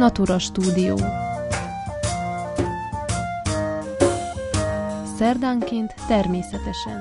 Natura Stúdió. Szerdánként természetesen.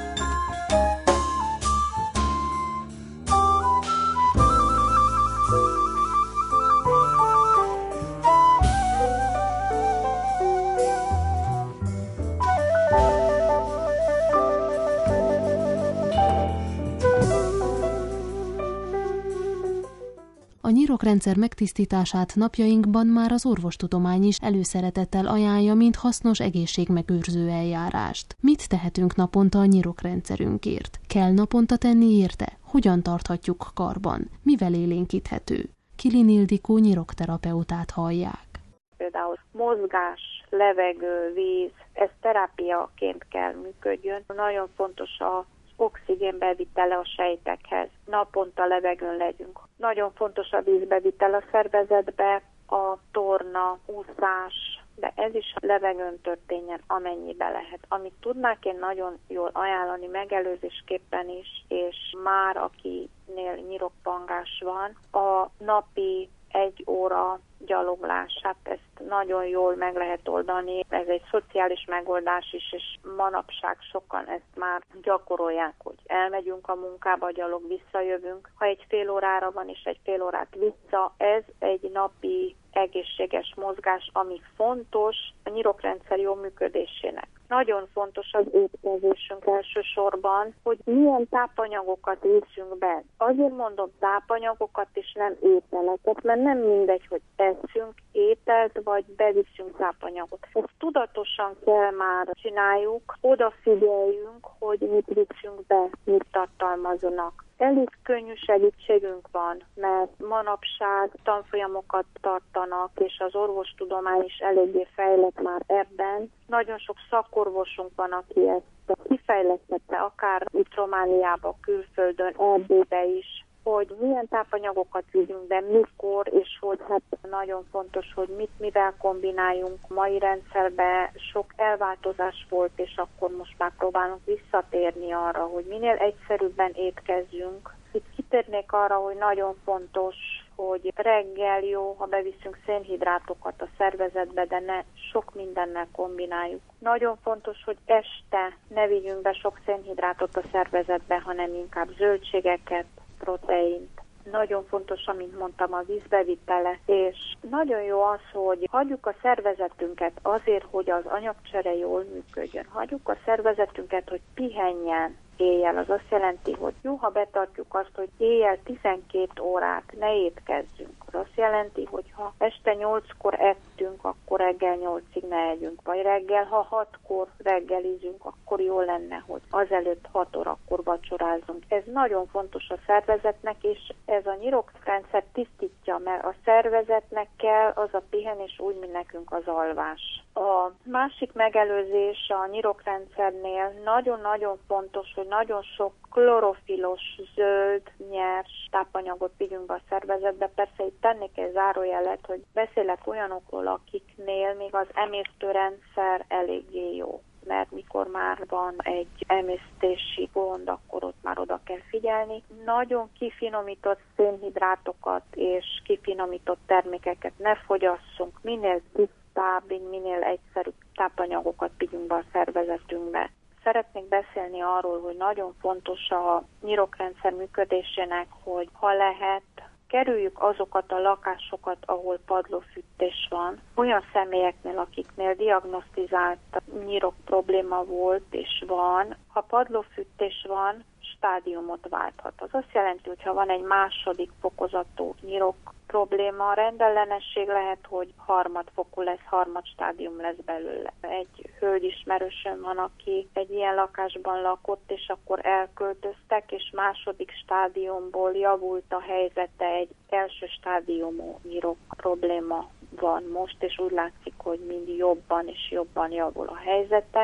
A nyirokrendszer megtisztítását napjainkban már az orvostudomány is előszeretettel ajánlja, mint hasznos egészségmegőrző eljárást. Mit tehetünk naponta a nyirokrendszerünkért? Kell naponta tenni érte? Hogyan tarthatjuk karban? Mivel élénkíthető? Kilin Ildikó nyirokterapeutát hallják. Például mozgás, levegő, víz, ez terápiaként kell működjön. Nagyon fontos a oxigénbevitele a sejtekhez. Naponta levegőn legyünk. Nagyon fontos a vízbevitel a szervezetbe, a torna, úszás, de ez is levegőn történjen, amennyibe lehet. Amit tudnák én nagyon jól ajánlani megelőzésképpen is, és már akinél nyirokpangás van, a napi 1 óra gyaloglását, ezt nagyon jól meg lehet oldani. Ez egy szociális megoldás is, és manapság sokan ezt már gyakorolják, hogy elmegyünk a munkába, gyalog visszajövünk. Ha egy fél órára van, és egy fél órát vissza, ez egy napi egészséges mozgás, ami fontos a nyirokrendszer jó működésének. Nagyon fontos az étkezésünk elsősorban, hogy milyen tápanyagokat észünk be. Azért mondom tápanyagokat és nem ételeket, mert nem mindegy, hogy eszünk ételt, vagy beviszünk tápanyagot. Ezt tudatosan kell már csináljuk, odafigyeljünk, hogy mit viszünk be, mit tartalmaznak. Elég könnyű segítségünk van, mert manapság tanfolyamokat tartanak, és az orvostudomány is eléggé fejlett már ebben. Nagyon sok szakorvosunk van, aki ezt kifejlesztette, akár itt Romániába, külföldön, Erdélybe is, hogy milyen tápanyagokat vigyünk be, mikor, és hogy hát nagyon fontos, hogy mit mivel kombináljunk. Mai rendszerben sok elváltozás volt, és akkor most már próbálunk visszatérni arra, hogy minél egyszerűbben étkezzünk. Itt kitérnék arra, hogy nagyon fontos, hogy reggel jó, ha beviszünk szénhidrátokat a szervezetbe, de ne sok mindennel kombináljuk. Nagyon fontos, hogy este ne vigyünk be sok szénhidrátot a szervezetbe, hanem inkább zöldségeket, proteint. Nagyon fontos, amint mondtam, a vízbevitele, és nagyon jó az, hogy hagyjuk a szervezetünket azért, hogy az anyagcsere jól működjön. Hagyjuk a szervezetünket, hogy pihenjen éjjel. Az azt jelenti, hogy jó, ha betartjuk azt, hogy éjjel 12 órát ne étkezzünk. Az azt jelenti, hogy ha este 8-kor ettünk, akkor reggel 8-ig ne együnk. Vagy reggel, ha 6-kor reggelizünk, akkor jó lenne, hogy azelőtt 6 órakor vacsorázunk. Ez nagyon fontos a szervezetnek, és ez a nyirokrendszer tisztítja, mert a szervezetnek kell az a pihenés úgy, mint nekünk az alvás. A másik megelőzés a nyirokrendszernél nagyon-nagyon fontos, hogy nagyon sok klorofilos, zöld, nyers tápanyagot vigyünk be a szervezetbe. Persze itt tennék egy zárójelet, hogy beszélek olyanokról, akiknél még az emésztőrendszer eléggé jó. Mert mikor már van egy emésztési gond, akkor ott már oda kell figyelni. Nagyon kifinomított szénhidrátokat és kifinomított termékeket ne fogyasszunk, minél tisztább, minél egyszerűbb tápanyagokat vigyünk be a szervezetünkbe. Szeretnék beszélni arról, hogy nagyon fontos a nyirokrendszer működésének, hogy ha lehet, kerüljük azokat a lakásokat, ahol padlófűtés van. Olyan személyeknél, akiknél diagnosztizált nyirok probléma volt és van, ha padlófűtés van, stádiumot válthat. Az azt jelenti, hogy ha van egy második fokozatú nyirok probléma, a rendellenesség lehet, hogy harmadfokú lesz, harmadstádium lesz belőle. Egy hölgyismerősöm van, aki egy ilyen lakásban lakott, és akkor elköltöztek, és második stádiumból javult a helyzete, egy első stádiumú nyirok probléma van most, és úgy látszik, hogy mind jobban és jobban javul a helyzete.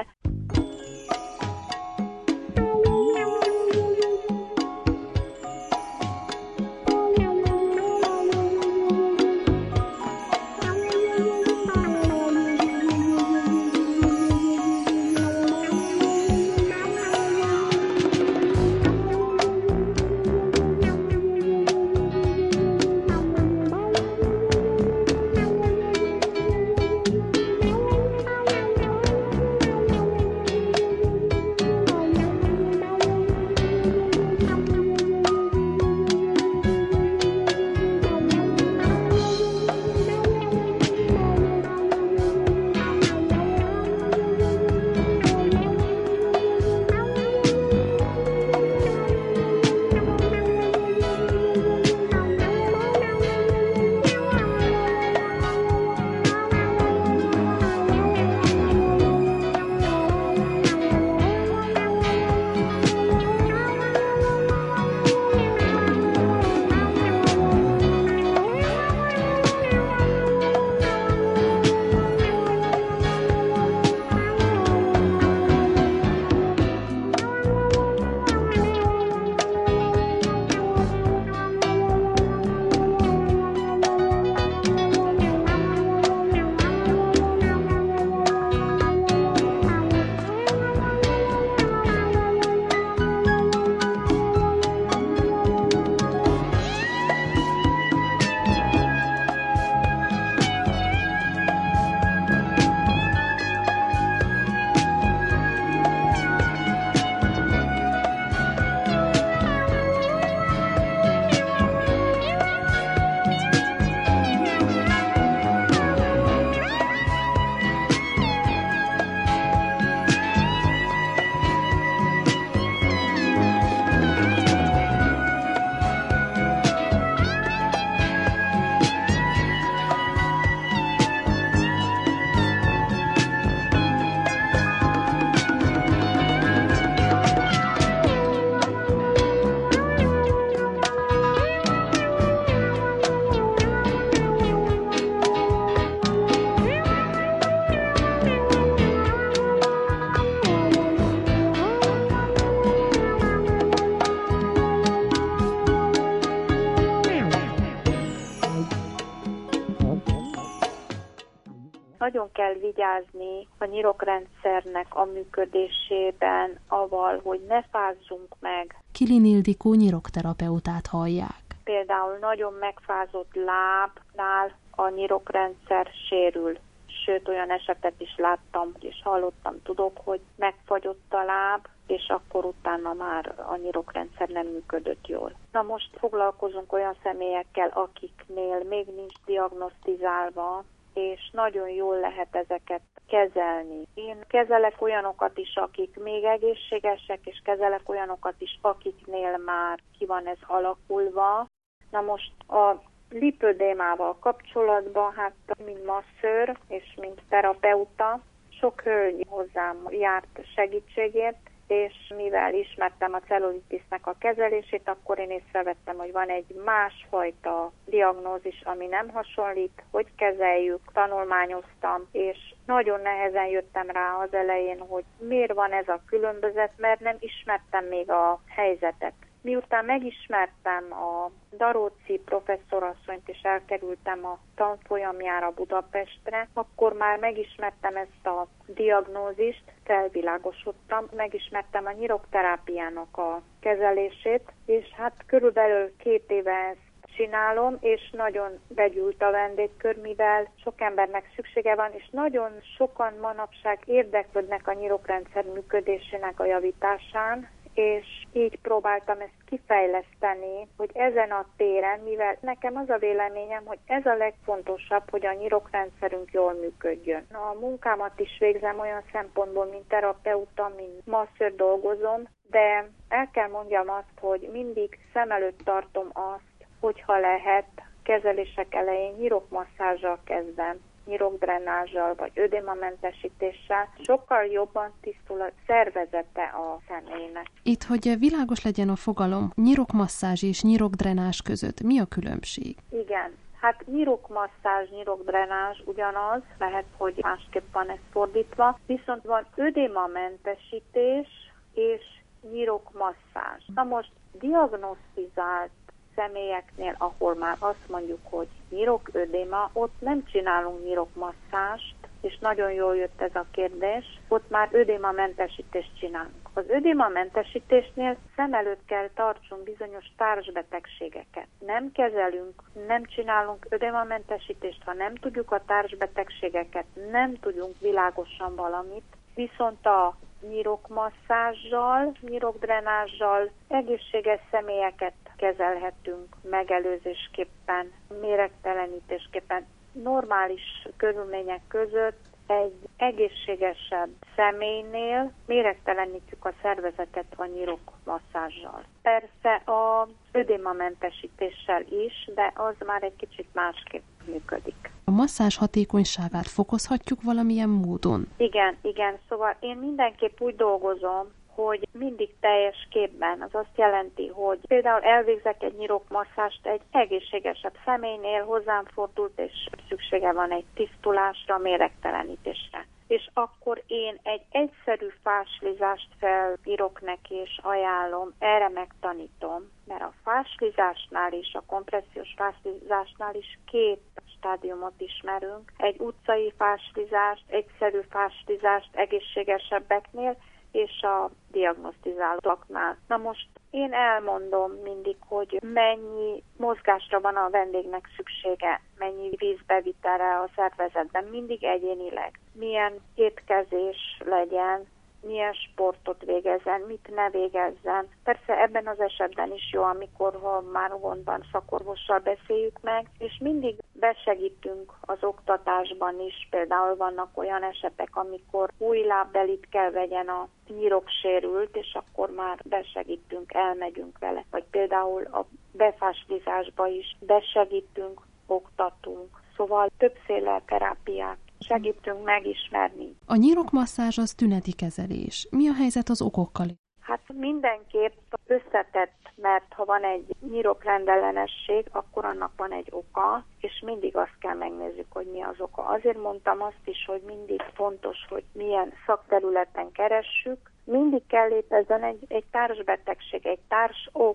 nagyon kell vigyázni a nyirokrendszernek a működésében, avval, hogy ne fázzunk meg. Kilin Ildikó nyirokterapeutát hallják. Például nagyon megfázott lábnál a nyirokrendszer sérül. Sőt, olyan esetet is láttam, és hallottam, tudok, hogy megfagyott a láb, és akkor utána már a nyirokrendszer nem működött jól. Na most foglalkozunk olyan személyekkel, akiknél még nincs diagnosztizálva, és nagyon jól lehet ezeket kezelni. Én kezelek olyanokat is, akik még egészségesek, és kezelek olyanokat is, akiknél már ki van ez alakulva. Na most a lipödémával kapcsolatban, hát mint masszőr és mint terapeuta, sok hölgy hozzám járt segítségért, és mivel ismertem a cellulitisnek a kezelését, akkor én észrevettem, hogy van egy másfajta diagnózis, ami nem hasonlít, hogy kezeljük, tanulmányoztam, és nagyon nehezen jöttem rá az elején, hogy miért van ez a különbözet, mert nem ismertem még a helyzetet. Miután megismertem a Daróczi professzorasszonyt, és elkerültem a tanfolyamjára Budapestre, akkor már megismertem ezt a diagnózist, felvilágosodtam, megismertem a nyirokterápiának a kezelését, és hát körülbelül 2 éve ezt csinálom, és nagyon begyűlt a vendégkör, mivel sok embernek szüksége van, és nagyon sokan manapság érdeklődnek a nyirokrendszer működésének a javításán, és így próbáltam ezt kifejleszteni, hogy ezen a téren, mivel nekem az a véleményem, hogy ez a legfontosabb, hogy a nyirokrendszerünk jól működjön. A munkámat is végzem olyan szempontból, mint terapeuta, mint masször dolgozom, de el kell mondjam azt, hogy mindig szem előtt tartom azt, hogyha lehet, kezelések elején nyirokmasszázsal kezdem, nyirokdrenázsal vagy ödémamentesítéssel, sokkal jobban tisztul a szervezete a személynek. Itt, hogy világos legyen a fogalom, nyirokmasszázs és nyirokdrenázs között mi a különbség? Igen, hát nyirokmasszázs, nyirokdrenázs ugyanaz, lehet, hogy másképp van ez fordítva, viszont van ödémamentesítés és nyirokmasszázs. Na most diagnosztizált személyeknél, ahol már azt mondjuk, hogy nyiroködéma, ott nem csinálunk nyirokmasszást, és nagyon jól jött ez a kérdés, ott már ödémamentesítést csinálunk. Az ödémamentesítésnél szem előtt kell tartsunk bizonyos társbetegségeket. Nem kezelünk, nem csinálunk ödémamentesítést, ha nem tudjuk a társbetegségeket, nem tudunk világosan valamit, viszont a nyirokmasszázsal, nyirokdrenázzsal egészséges személyeket kezelhetünk megelőzésképpen, méregtelenítésképpen. Normális körülmények között egy egészségesebb személynél méregtelenítjük a szervezetet a nyirokmasszázsal. Persze az ödémamentesítéssel is, de az már egy kicsit másképp működik. A masszázs hatékonyságát fokozhatjuk valamilyen módon? Igen. Szóval én mindenképp úgy dolgozom, hogy mindig teljes képben. Az azt jelenti, hogy például elvégzek egy nyirokmasszást egy egészségesebb személynél, hozzám fordult, és szüksége van egy tisztulásra, méregtelenítésre. És akkor én egy egyszerű fáslizást felírok neki, és ajánlom, erre megtanítom, mert a fáslizásnál is, a kompressziós fáslizásnál is 2 stádiumot ismerünk. Egy utcai fáslizást, egyszerű fáslizást egészségesebbeknél, és a diagnosztizáltaknál. Na most én elmondom mindig, hogy mennyi mozgásra van a vendégnek szüksége, mennyi vízbevitelre a szervezetben, mindig egyénileg. Milyen étkezés legyen, milyen sportot végezzen, mit ne végezzen. Persze ebben az esetben is jó, amikor ha már gondban szakorvossal beszéljük meg, és mindig besegítünk az oktatásban is. Például vannak olyan esetek, amikor új lábbelit kell vegyen a nyiroksérült, és akkor már besegítünk, elmegyünk vele. Vagy például a befáslizásba is besegítünk, oktatunk. Szóval többféle terápiát segítünk megismerni. A nyirokmasszázs az tüneti kezelés. Mi a helyzet az okokkal? Hát mindenképp összetett, mert ha van egy nyirokrendellenesség, akkor annak van egy oka, és mindig azt kell megnézzük, hogy mi az oka. Azért mondtam azt is, hogy mindig fontos, hogy milyen szakterületen keressük. Mindig kell létezzen egy társbetegség, egy társok,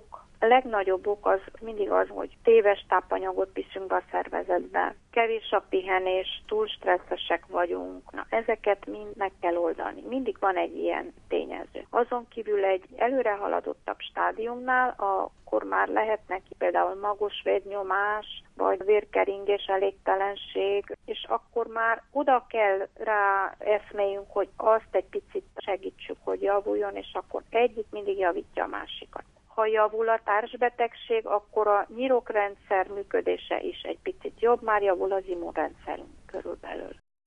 A legnagyobb ok az mindig az, hogy téves tápanyagot viszünk be a szervezetbe, kevés a pihenés, túl stresszesek vagyunk. Na, ezeket mind meg kell oldani. Mindig van egy ilyen tényező. Azon kívül egy előre haladottabb stádiumnál, akkor már lehet neki például magos vérnyomás, vagy vérkeringés, elégtelenség, és akkor már oda kell rá eszméljünk, hogy azt egy picit segítsük, hogy javuljon, és akkor egyik mindig javítja a másikat. Ha javul a társbetegség, akkor a nyirokrendszer működése is egy picit jobb, már javul az immunrendszerünk körülbelül.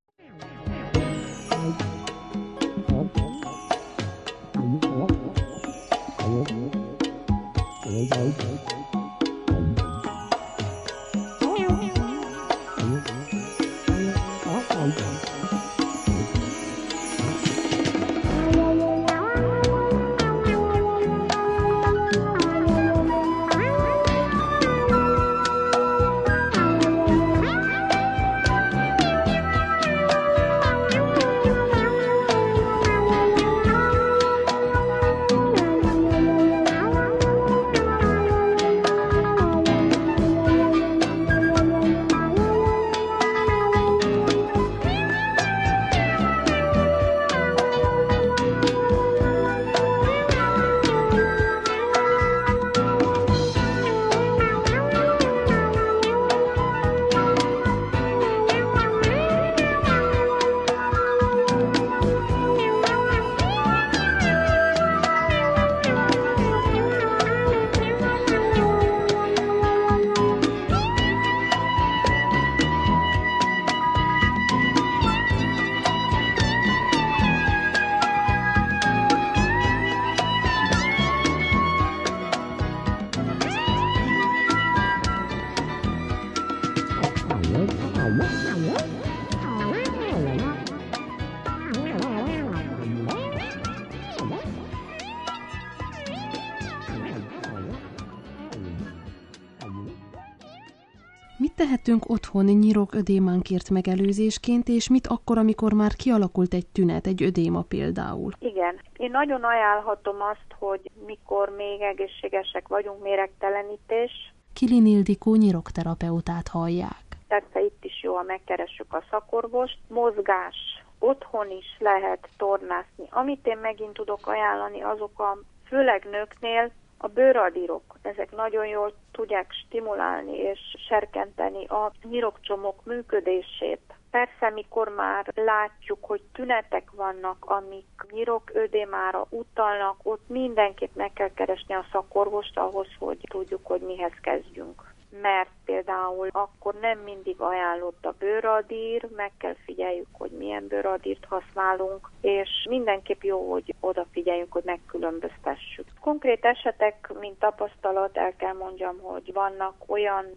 Mit tehetünk otthon nyiroködémánkért megelőzésként, és mit akkor, amikor már kialakult egy tünet, egy ödéma például? Igen. Én nagyon ajánlhatom azt, hogy mikor még egészségesek vagyunk, méregtelenítés. Kilin Ildikó nyirokterapeutát hallják. Persze itt is jó, ha megkeressük a szakorvost. Mozgás. Otthon is lehet tornászni. Amit én megint tudok ajánlani, azok főleg nőknél a bőradírok. Ezek nagyon jól tudják stimulálni és serkenteni a nyirokcsomók működését. Persze, mikor már látjuk, hogy tünetek vannak, amik nyiroködémára utalnak, ott mindenképp meg kell keresni a szakorvost ahhoz, hogy tudjuk, hogy mihez kezdjünk. Mert például akkor nem mindig ajánlott a bőradír, meg kell figyeljük, hogy milyen bőradírt használunk, és mindenképp jó, hogy odafigyeljünk, hogy megkülönböztessük. Konkrét esetek, mint tapasztalat, el kell mondjam, hogy vannak olyan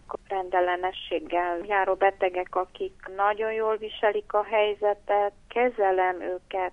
nyirokrendellenességgel járó betegek, akik nagyon jól viselik a helyzetet, kezelem őket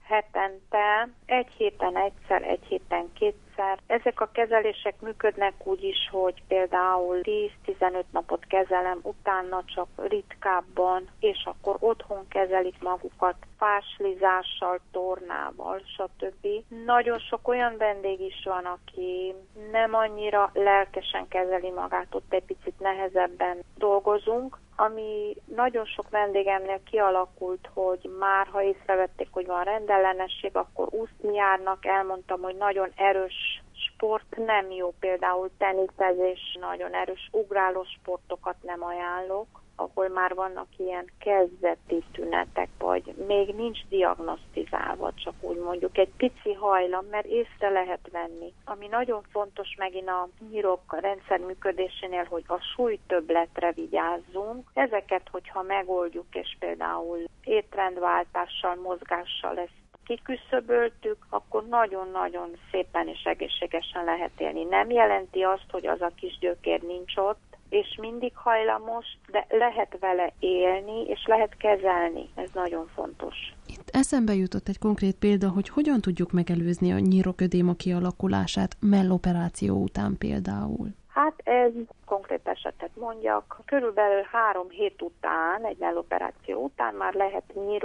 hetente, egy héten egyszer, egy héten kétszer. Ezek a kezelések működnek úgy is, hogy például 10-15 napot kezelem, utána csak ritkábban, és akkor otthon kezelik magukat fáslizással, tornával, stb. Nagyon sok olyan vendég is van, aki nem annyira lelkesen kezeli magát, ott egy picit nehezebben dolgozunk, ami nagyon sok vendégemnél kialakult, hogy már ha észrevették, hogy van rendellenesség, akkor úszni járnak. Elmondtam, hogy nagyon erős sport nem jó, például teniszezés, nagyon erős ugráló sportokat nem ajánlok, ahol már vannak ilyen kezdeti tünetek, vagy még nincs diagnosztizálva, csak úgy mondjuk egy pici hajlam, mert észre lehet venni. Ami nagyon fontos megint a nyirokrendszer működésénél, hogy a súlytöbbletre vigyázzunk. Ezeket, hogyha megoldjuk, és például étrendváltással, mozgással ezt kiküszöböltük, akkor nagyon-nagyon szépen és egészségesen lehet élni. Nem jelenti azt, hogy az a kisgyökér nincs ott, és mindig hajlamos, de lehet vele élni, és lehet kezelni. Ez nagyon fontos. Itt eszembe jutott egy konkrét példa, hogy hogyan tudjuk megelőzni a nyiroködéma kialakulását melloperáció után például. Hát ez konkrét esetet mondjak. Körülbelül 3 hét után, egy melloperáció után már lehet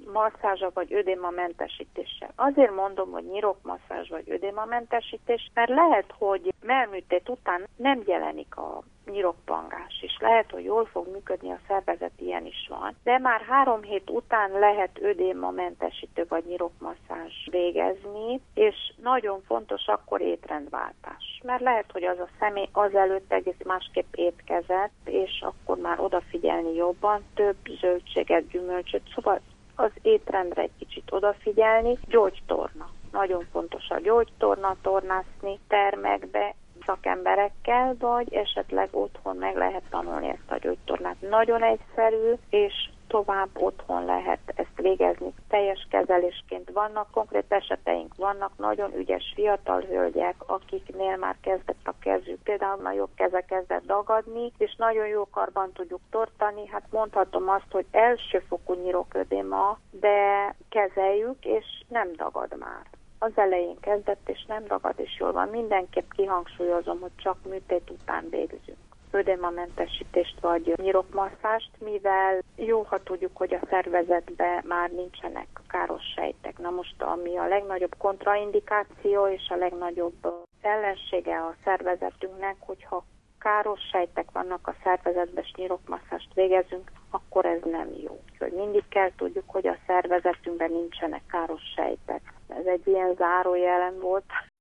masszázsa vagy ödémamentesítéssel. Azért mondom, hogy nyirokmasszázs vagy ödémamentesítés, mert lehet, hogy mellműtét után nem jelenik a nyirokpangás is. Lehet, hogy jól fog működni a szervezet, ilyen is van. De már 3 hét után lehet ödémamentesítő vagy nyirokmasszázs végezni, és nagyon fontos akkor étrendváltás. Mert lehet, hogy az a személy azelőtt egész másképp étkezett, és akkor már odafigyelni jobban, több zöldséget, gyümölcsöt, szóval az étrendre egy kicsit odafigyelni. Gyógytorna. Nagyon fontos a gyógytorna, tornászni termekbe, szakemberekkel, vagy esetleg otthon meg lehet tanulni ezt a gyógytornát. Nagyon egyszerű, és tovább otthon lehet ezt végezni. Teljes kezelésként vannak, konkrét eseteink vannak, nagyon ügyes fiatal hölgyek, akiknél már kezdett a kezük, például a jobb keze kezdett dagadni, és nagyon jó karban tudjuk tartani. Hát mondhatom azt, hogy elsőfokú nyiroködéma, de kezeljük, és nem dagad már. Az elején kezdett, és nem dagad, és jól van. Mindenképp kihangsúlyozom, hogy csak műtét után végzünk ödémamentesítést vagy nyirokmasszást, mivel jó, ha tudjuk, hogy a szervezetben már nincsenek káros sejtek. Na most, ami a legnagyobb kontraindikáció és a legnagyobb ellensége a szervezetünknek, hogyha káros sejtek vannak a szervezetben, és nyirokmasszást végezünk, akkor ez nem jó. Úgyhogy mindig kell tudjuk, hogy a szervezetünkben nincsenek káros sejtek. Ez egy ilyen zárójelen volt.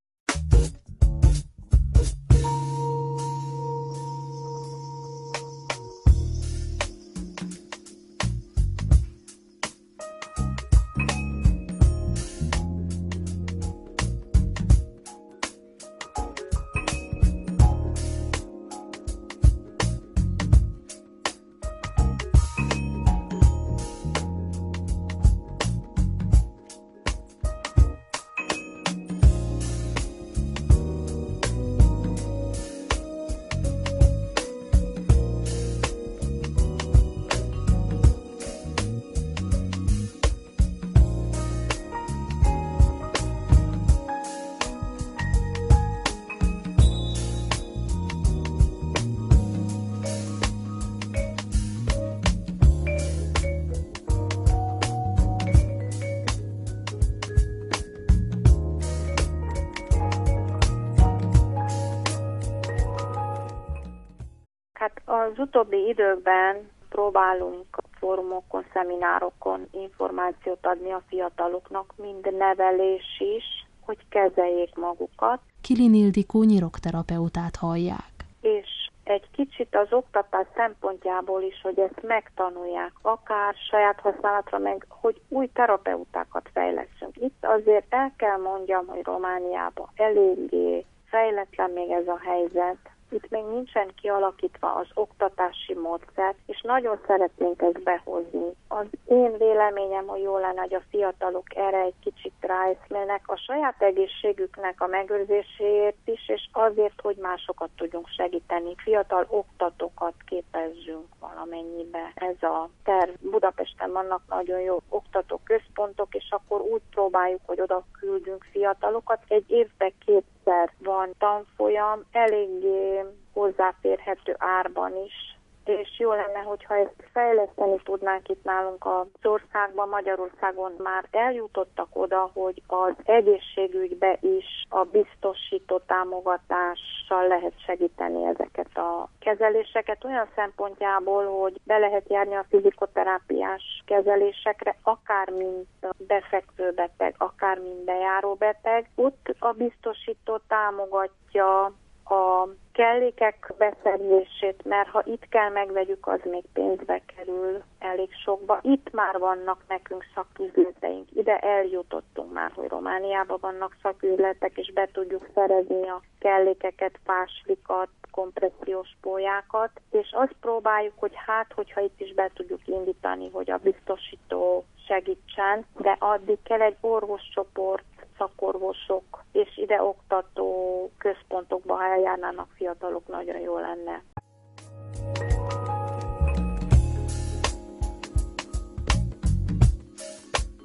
Az utóbbi időkben próbálunk fórumokon, szeminárokon információt adni a fiataloknak, mind nevelés is, hogy kezeljék magukat. Kilin Ildikó nyirokterapeutát hallják. És egy kicsit az oktatás szempontjából is, hogy ezt megtanulják, akár saját használatra, meg hogy új terapeutákat fejleszünk. Itt azért el kell mondjam, hogy Romániában eléggé fejletlen még ez a helyzet. Itt még nincsen kialakítva az oktatási módszer, és nagyon szeretnénk ezt behozni. Az én véleményem, hogy jó lenne, hogy a fiatalok erre egy kicsit ráeszmélnek a saját egészségüknek a megőrzéséért is, és azért, hogy másokat tudjunk segíteni. Fiatal oktatókat képezzünk valamennyibe. Ez a terv. Budapesten vannak nagyon jó oktatóközpontok, és akkor úgy próbáljuk, hogy oda küldünk fiatalokat. Egy évben 2-szer van tanfolyam, eléggé hozzáférhető árban is, és jó lenne, hogyha ezt fejleszteni tudnánk itt nálunk az országban, Magyarországon már eljutottak oda, hogy az egészségügybe is a biztosító támogatással lehet segíteni ezeket a kezeléseket, olyan szempontjából, hogy be lehet járni a fizikoterápiás kezelésekre, akár mint befekvő beteg, akár mint bejáró beteg. Ott a biztosító támogatja a kellékek beszerzését, mert ha itt kell megvegyük, az még pénzbe kerül elég sokba. Itt már vannak nekünk szaküzleteink. Ide eljutottunk már, hogy Romániában vannak szaküzletek, és be tudjuk szerezni a kellékeket, páslikat, kompressziós pólyákat, és azt próbáljuk, hogy hogyha itt is be tudjuk indítani, hogy a biztosító segítsen, de addig kell egy orvoscsoport, szakorvosok, és ide oktató központokba, ha eljárnának fiatalok, nagyon jó lenne.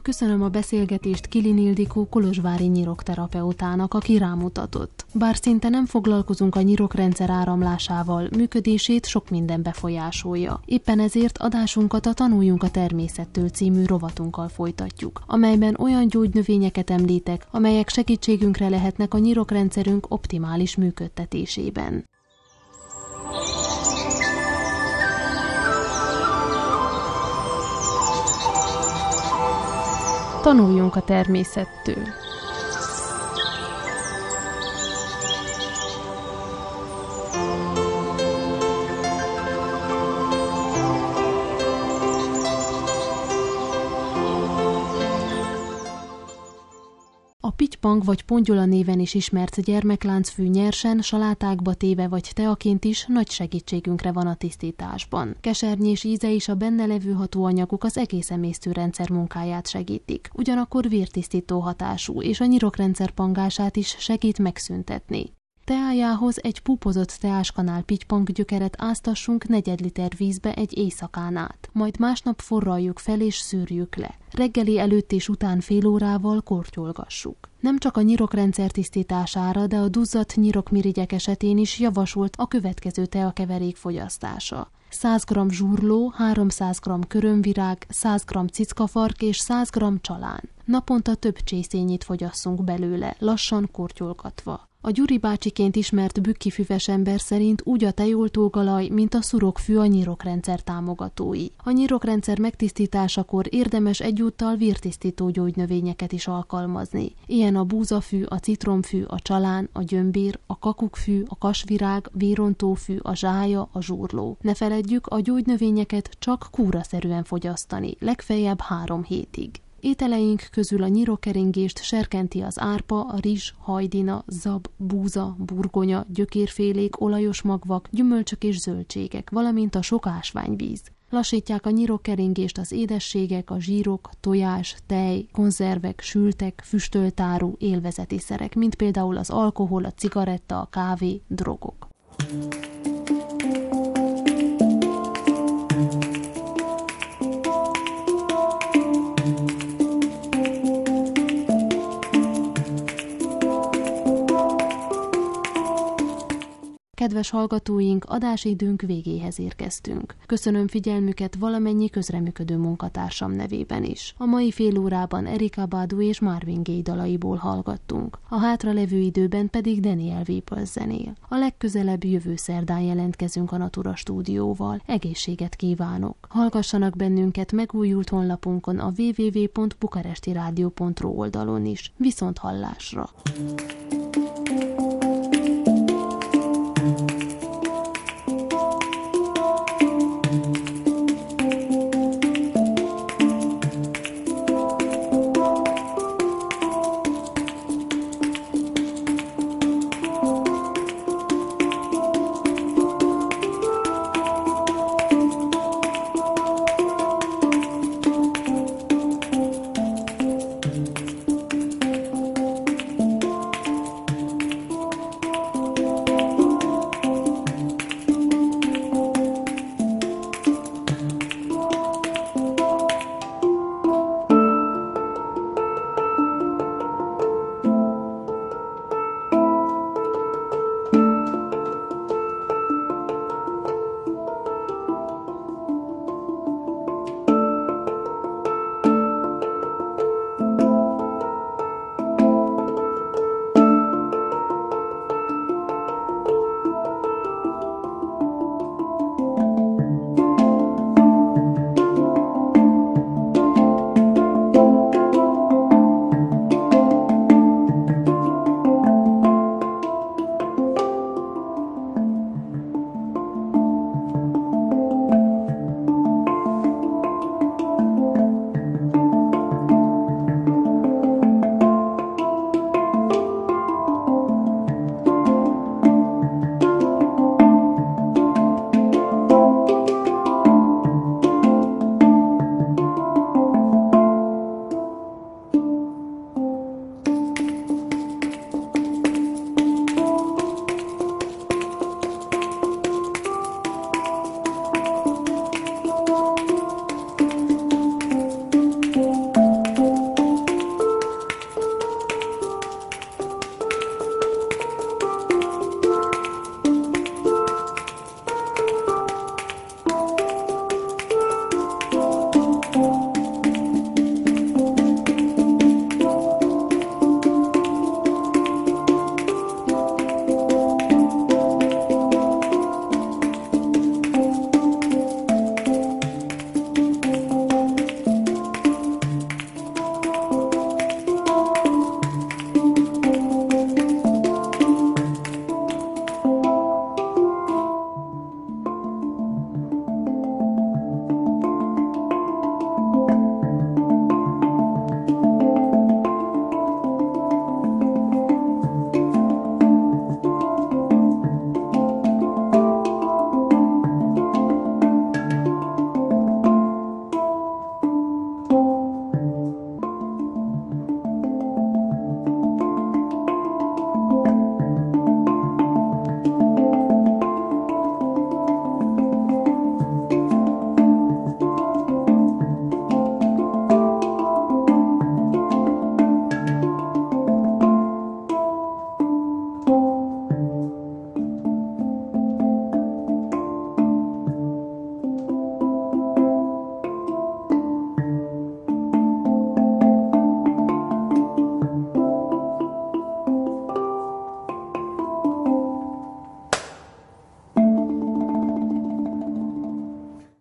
köszönöm a beszélgetést Kilin Ildikó kolozsvári nyirokterapeutának, aki rámutatott. Bár szinte nem foglalkozunk a nyirokrendszer áramlásával, működését sok minden befolyásolja. Éppen ezért adásunkat a Tanuljunk a természettől című rovatunkkal folytatjuk, amelyben olyan gyógynövényeket említek, amelyek segítségünkre lehetnek a nyirokrendszerünk optimális működtetésében. Tanuljunk a természettől. A pitypang vagy pongyola néven is ismert gyermekláncfű nyersen, salátákba téve vagy teaként is nagy segítségünkre van a tisztításban. Kesernyés íze és a benne levő hatóanyagok az egész emésztőrendszer munkáját segítik. Ugyanakkor vértisztító hatású, és a nyirokrendszer pangását is segít megszüntetni. Teájához egy pupozott teáskanál pitypang gyökeret áztassunk 4 liter vízbe egy éjszakán át, majd másnap forraljuk fel és szűrjük le. Reggeli előtt és után fél órával kortyolgassuk. Nem csak a nyirokrendszer tisztítására, de a duzzadt nyirokmirigyek esetén is javasolt a következő teakeverék fogyasztása. 100 g zsurló, 300 g körömvirág, 100 g cickafark és 100 g csalán. Naponta több csészényit fogyasszunk belőle, lassan kortyolgatva. A Gyuri bácsiként ismert bükkifüves ember szerint úgy a tejoltógalaj, mint a szurokfű a nyirokrendszer támogatói. A nyirokrendszer megtisztításakor érdemes egyúttal vértisztító gyógynövényeket is alkalmazni. Ilyen a búzafű, a citromfű, a csalán, a gyömbér, a kakukkfű, a kasvirág, vérontófű, a zsája, a zsurló. Ne feledjük, a gyógynövényeket csak kúraszerűen fogyasztani, legfeljebb 3 hétig. Ételeink közül a nyirokeringést serkenti az árpa, a rizs, hajdina, zab, búza, burgonya, gyökérfélék, olajos magvak, gyümölcsök és zöldségek, valamint a sok ásványvíz. Lassítják a nyirokeringést az édességek, a zsírok, tojás, tej, konzervek, sültek, füstöltárú, élvezeti szerek, mint például az alkohol, a cigaretta, a kávé, drogok. Kedves hallgatóink, adásidőnk végéhez érkeztünk. Köszönöm figyelmüket valamennyi közreműködő munkatársam nevében is. A mai fél órában Erika Badu és Marvin Gaye dalaiból hallgattunk. A hátralevő időben pedig Daniel Weeple zenél. A legközelebb jövő szerdán jelentkezünk a Natura stúdióval. Egészséget kívánok! Hallgassanak bennünket megújult honlapunkon, a www.bukarestiradio.ro oldalon is. Viszont hallásra!